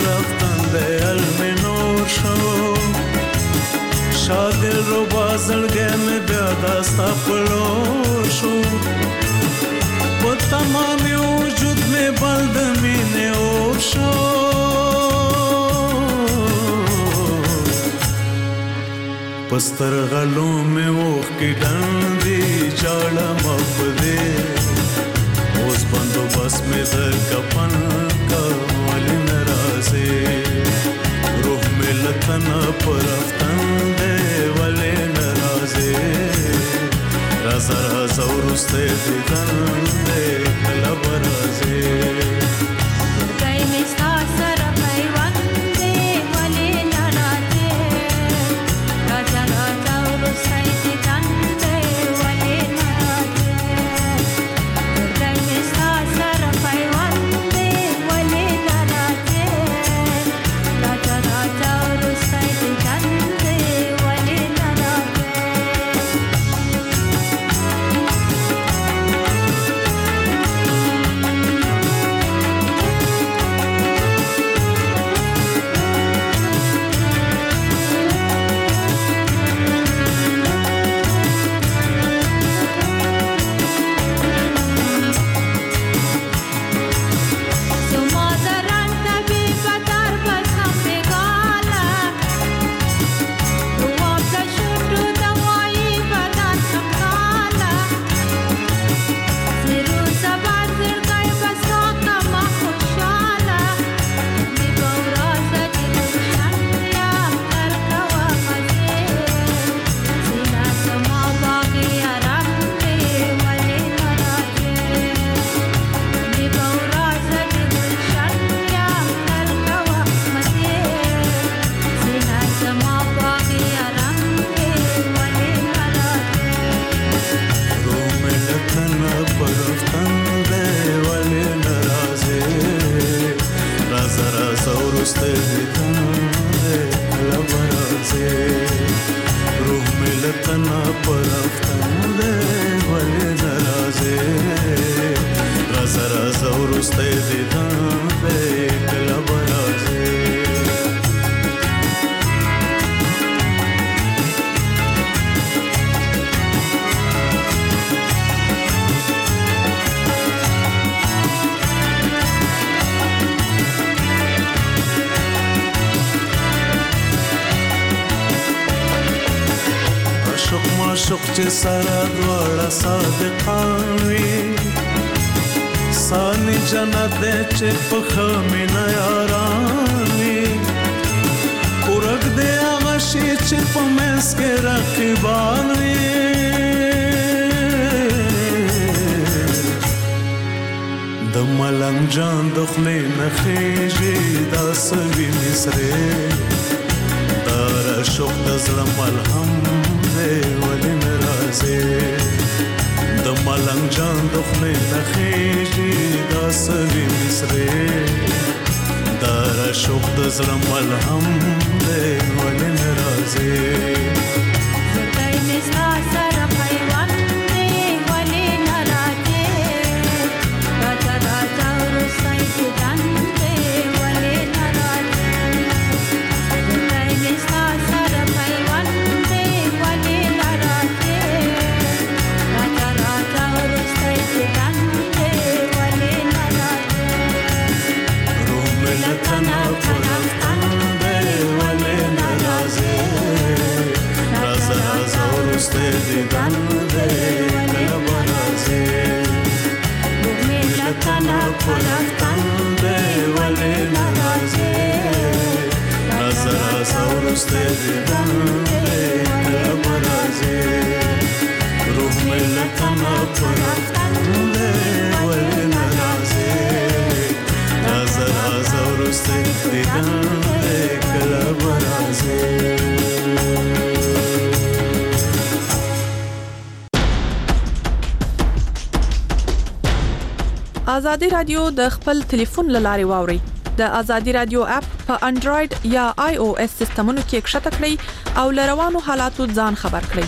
رفتن ده المنور شو شادل رو بازلگه می بیادستا پلور شو با تمامی وجود می بلدمین اور شو پستر غلو می وخ کی ڈندی چاڑا مفدی اوز بندو بس می در کپن کا والی نرازی روح می لکنا پرفتن دے والی نرازی رازا رازا ورسته دیدن دے کلا برازی گئی مستا سر پیوان دے والی نرازی رازا رازا ورسته دیدن دے والی نرازی گئی مستا سر پیوان دے والی نرازی رازا رازا ورسته دیدن دے والی نرازی معشوق چې سره دواړه صادقان وي ساني جنت دې چې په خمینه یاران وي ورک دې هغه شي چې په منځ کې رقیبان وي د ملنګ جان د خولې نه خېږي دا سوي مصرې دا راشوق د زړه ملهم ولی نرازی د ملنګ جان د خولې نه خېږي دا سوي مصرې دا راشوق د زړه ملهم دی ولی نرازی گئی مستا سر پیوان دے والی نرازی رازا رازا ورسته دیدن دے والی نرازی گئی مستا سر پیوان دے والی نرازی رازا رازا ورسته دیدن دے والی نرازی روح ملتنا پرفتن دی ولی نرازی رازا رازا ورسته دیدن دی کلا برازی روح ملتنا پرفتن دی ولی نرازی رازا رازا ورسته دیدن دی کلا برازی روح ملتنا پرفتن دی ولی نرازی رازا رازا ورسته دیدن دی کلا برازی ازادي رادیو د خپل ټلیفون لاري واوري د ازادي رادیو اپ په انډراید یا آی او اس سیستمونو کې ښکته کړئ او لروانو حالاتو ځان خبر کړئ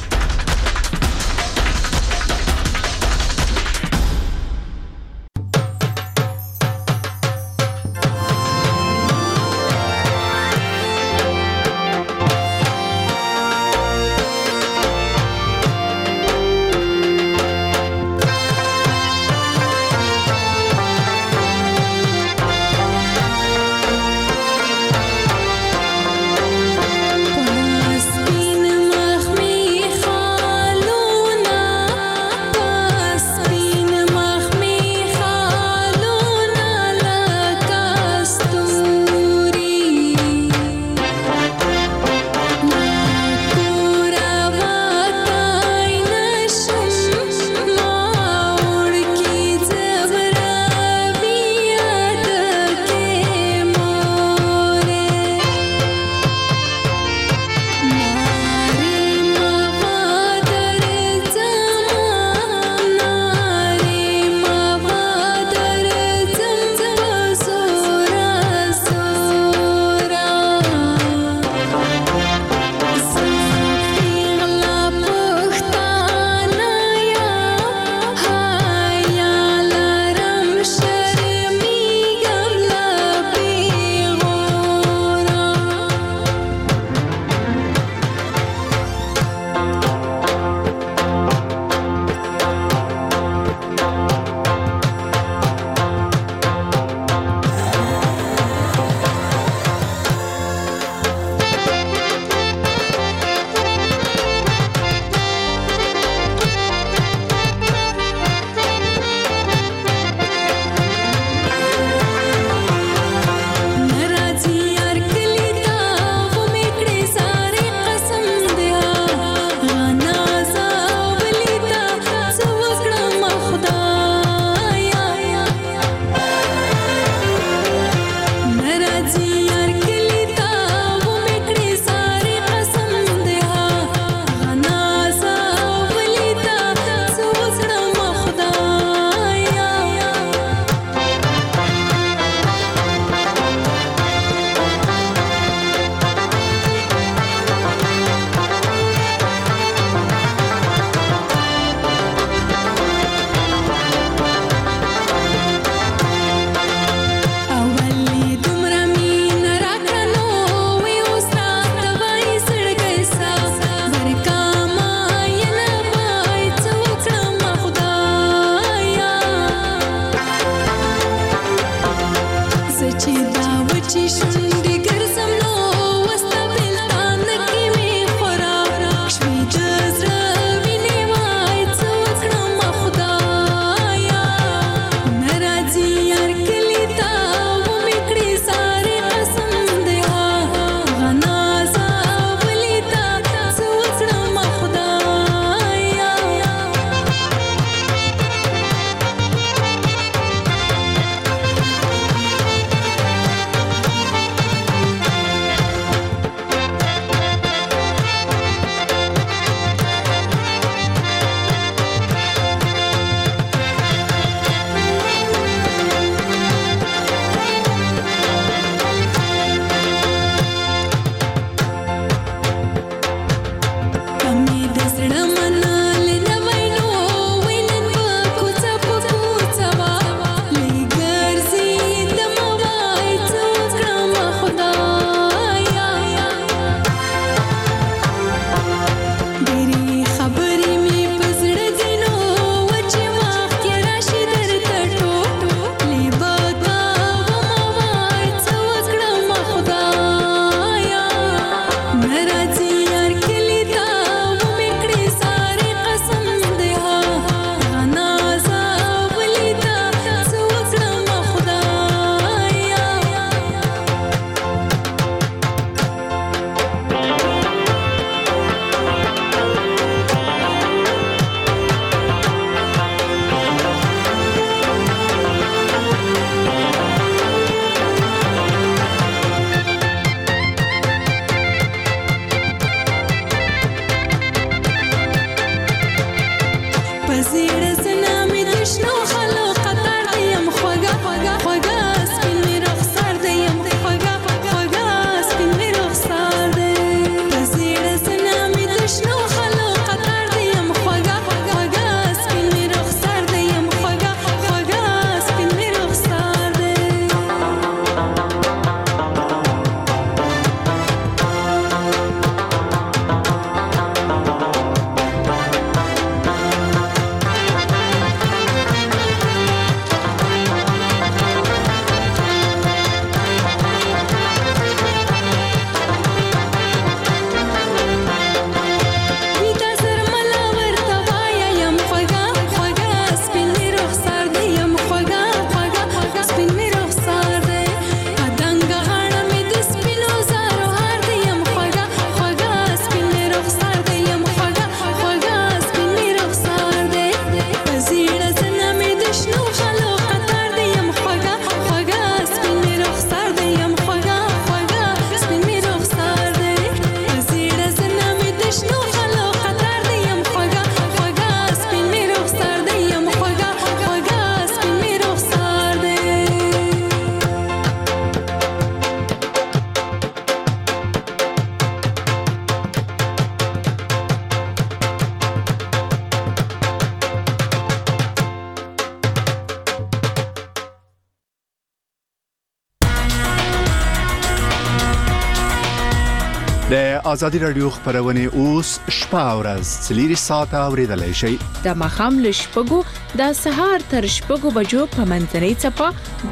د ازادي رادیو خبرونه اوس شپه ورځ 3 ساعته اوریدلای شئ. د مخام لشپګو د سهار تر شپګو بجو په منځنۍ چپا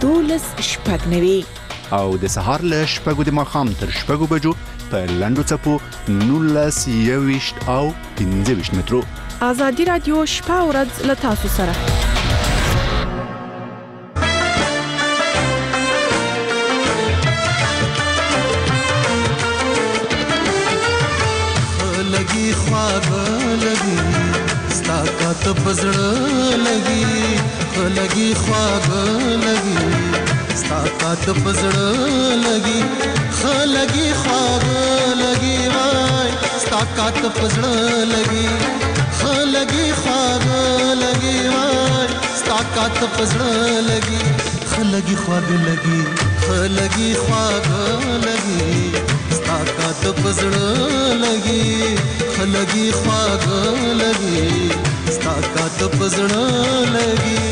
12 شپږ نوي او د سهار لشپګو د مخام تر شپګو بجو په لندو چپو 19 او 15 مترو. ازادي رادیو شپه ورځ له تاسو سره. लगी ख्वाब लगी स्ताकत बजड़ लगी लगी ख्वाब लगी ستاکات پزړه لګي خلګي خواږ لګي وای ستاکات پزړه لګي خلګي خواږ لګي وای ستاکات پزړه لګي خلګي خواږ لګي خلګي خواږ لګي ستاکات پزړه لګي خلګي خواږ لګي ستاکات پزړه لګي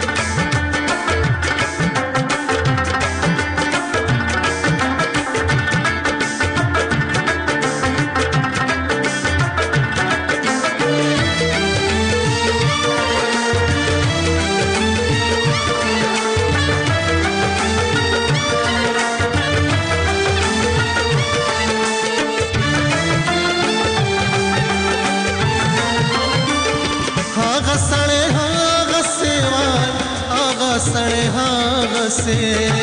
सड़े हाँ से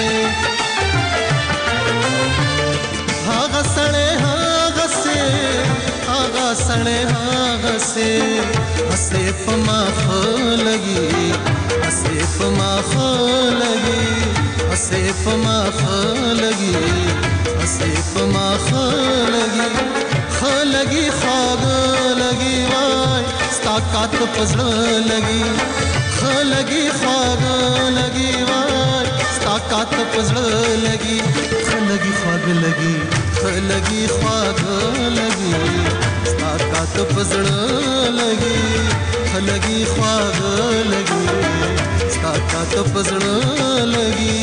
हाँ सड़े हाँ से आगा सड़े हाँ से हसे पमा लगी हसे पमा लगी हसे पमा लगी हसे पमा लगी लगी खाग लगी वाय ताकत पजड़ लगी लगी खाग लगी वाय ताकत पजड़ लगी लगी खाग लगी लगी खाग लगी ताकत पजड़ लगी लगी खाग लगी ताकत पजड़ लगी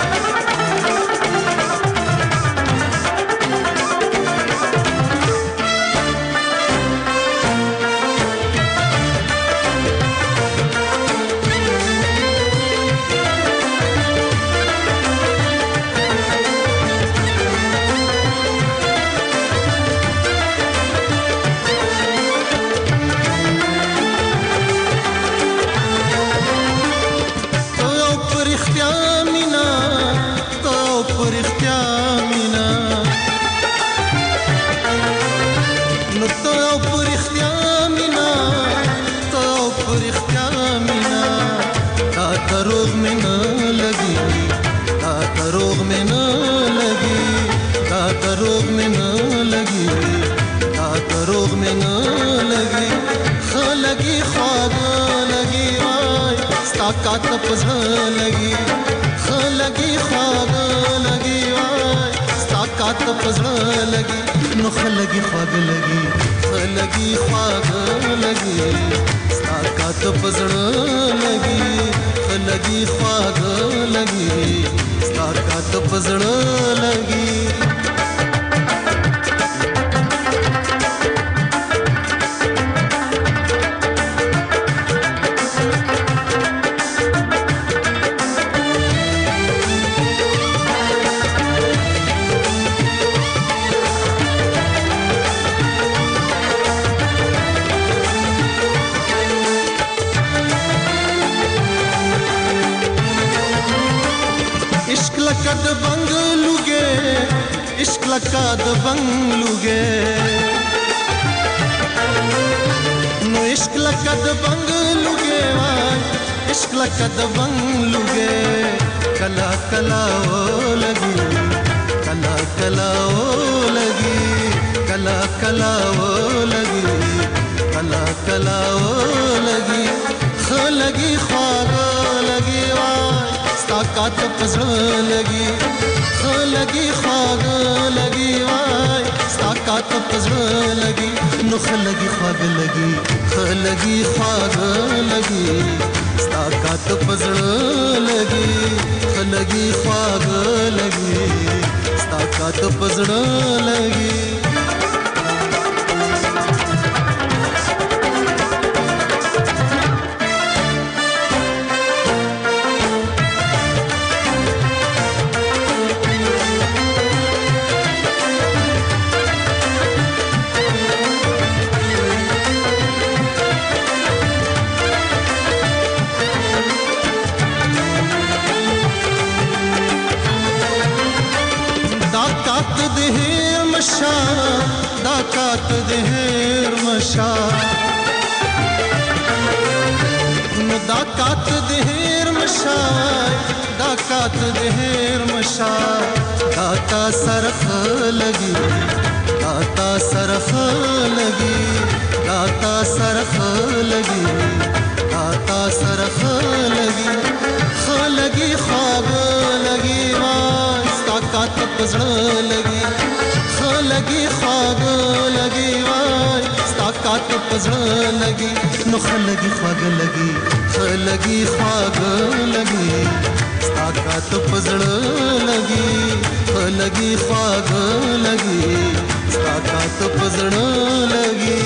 रोग में न लगी दाता रोग में न लगी दाता रोग में न लगी दाता रोग में न लगी लगी ख्वाब लगी वाय ताकत पजड़ लगी लगी ख्वाब लगी वाय ताकत पजड़ लगी नुख लगी ख्वाब लगी लगी ख्वाब लगी ताकत पजड़ लगी लगी ख्वाग लगी ताकत पजड़ लगी लकद बंगलुगे इश्क लकद बंगलुगे नो इश्क लकद बंगलुगे वाय इश्क लकद बंगलुगे कला कला ओ लगी कला कला ओ लगी कला कला ओ लगी कला कला ओ लगी लगी ख्वाग लगी वाय ताकत पजड़ लगी लगी ख्वाग लगी वाय ताकत पजड़ लगी नुख लगी ख्वाग लगी लगी ख्वाग लगी ताकत पजड़ लगी लगी ख्वाग लगी ताकत पजड़ लगी दाकात देहर मशा داکات دهر مشای داکات دهر مشای داتا سرخ لگی داتا سرخ لگی داتا سرخ لگی داتا سرخ لگی خلگی خواب لگی وای داکات پزړه لگی خلگی خواب لگی وای داکات پزړه لگی نو خلگی خواب لگی خلگی خواب لگی داکات پزړه لگی خلگی خواب لگی داکات پزړه لگی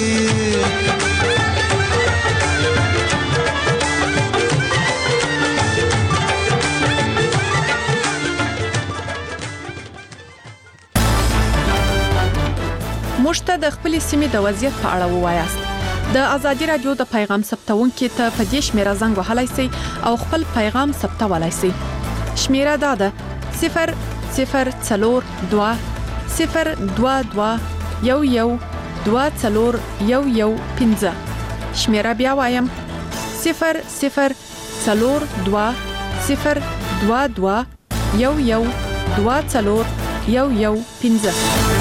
موږ د خپل سیمې د وضعیت په اړه ووایاست. د ازادي رادیو د پیغام ثبتونکو ته په دې شمیره زنګ وهلای شئ او خپل پیغام ثبتولای شئ. شمیره دا ده 0042 022 112415. شمیره بیا وایم 0042 022 112415.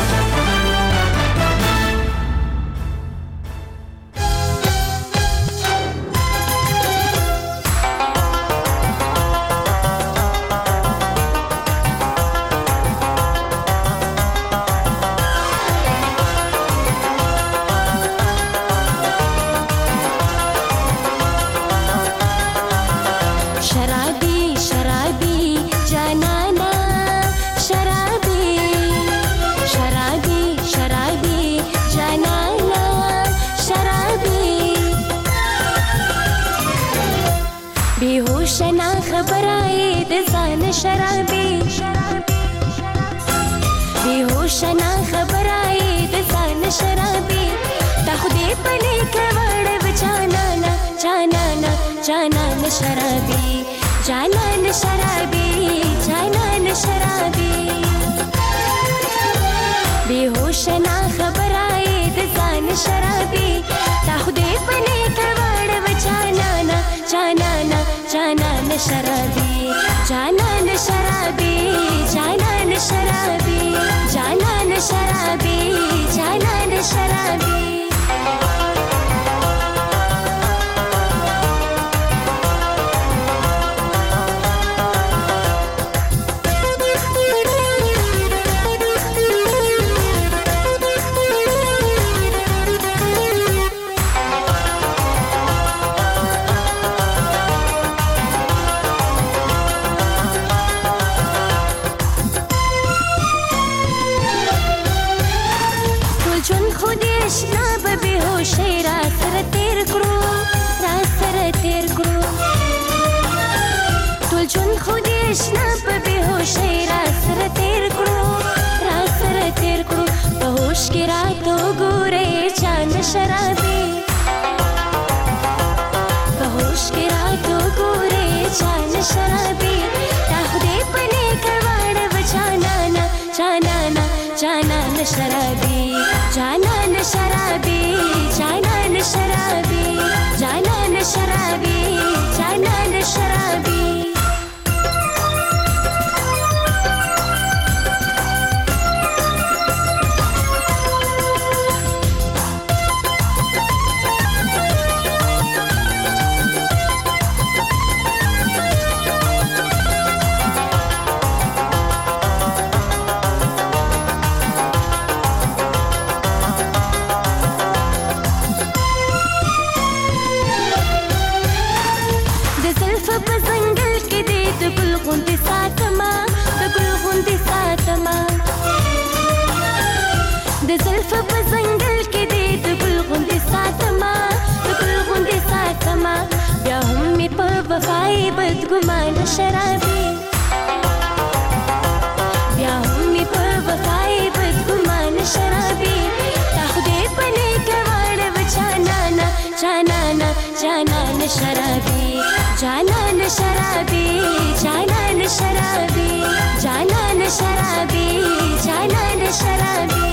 बेहोशना खबराई दसान शराबी ताखुदे पने कवड़ बचाना ना जाना ना जाना न शराबी जाना न शराबी जाना न शराबी बेहोशना खबराई दसान शराबी ताखुदे पने कवड़ बचाना ना जाना ना जाना न शराबी जाना न शराबी जाना न शराबी जाना न शराबी जाना न शराबी शराबी बहोश के रातों गोरे जान शराबी ताखुदे पने कवाड़ बचाना ना जाना ना जाना न शराबी जाना न शराबी जाना न शराबी जाना न शराबी जाना न शराबी गुमान शराबी या हुम्मी पर वफाई बदगुमान शराबी ताखुदे पने कवाड़ बचाना ना जाना ना जाना न शराबी जाना न शराबी जाना न शराबी जाना न शराबी जाना न शराबी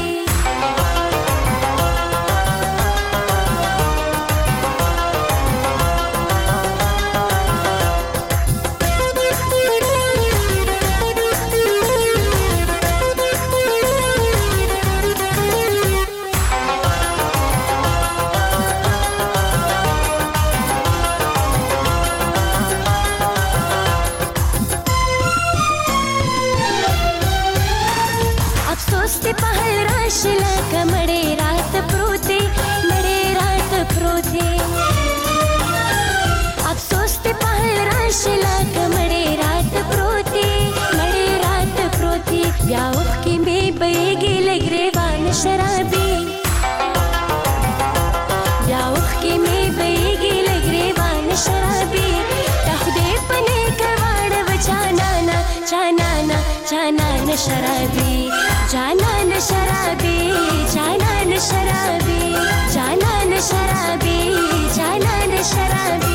افسوس ته په هر راشله کمړې رات پروتې مړې رات پروتې افسوس ته په هر راشله کمړې رات پروتې مړې رات پروتې بیا وخت کې مې بیګي لګریوان شرابي بیا وخت کې مې بیګي لګریوان شرابي تا خدای پنه کواړ وچانانا چانانا چانان شرابي جانان شرابي جانان شرابي جانان شرابي جانان شرابي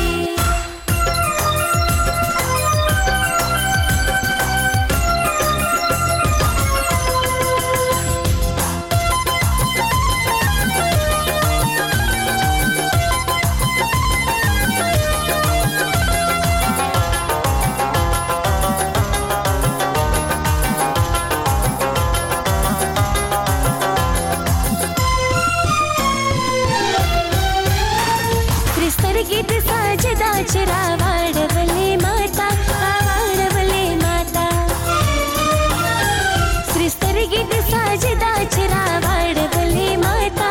चरा वाड़वले माता श्रीस्तर गीत साजदा चरा वाड़वले माता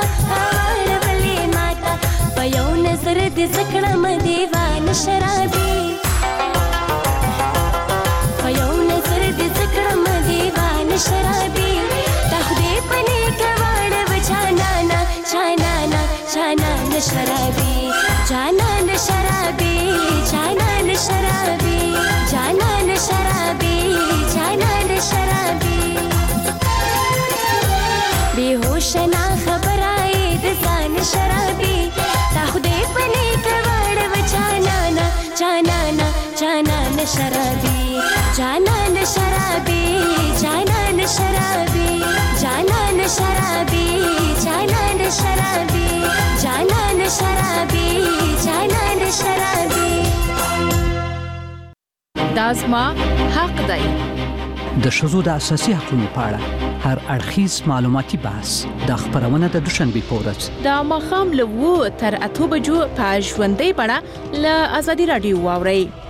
पयो नजर दिसकड़ा मदेवान शराबी पयो नजर दिसकड़ा मदेवान शराबी तखदे पने कवाड़ वचानाना चानाना चानान शराबी जानन शराबी जानन शराबी जानन शराबी जानन शराबी बेहोश ना खबर आए दजान शराबी ताखुदे पने कवाड़ वचानाना चानाना चानान शराबी जानन शराबी जानन शराबी जानन शराबी जानन शराबी जानन शराबी जानन शराबी دازما حق دی د ښځو د اساسي حقوقو په اړه هر اړخیز معلوماتي بحث د خبرونه د دوشنبه په ورځ د ماښام له 2 تر 8 بجو په ژوندۍ بڼه له ازادي رادیو واورئ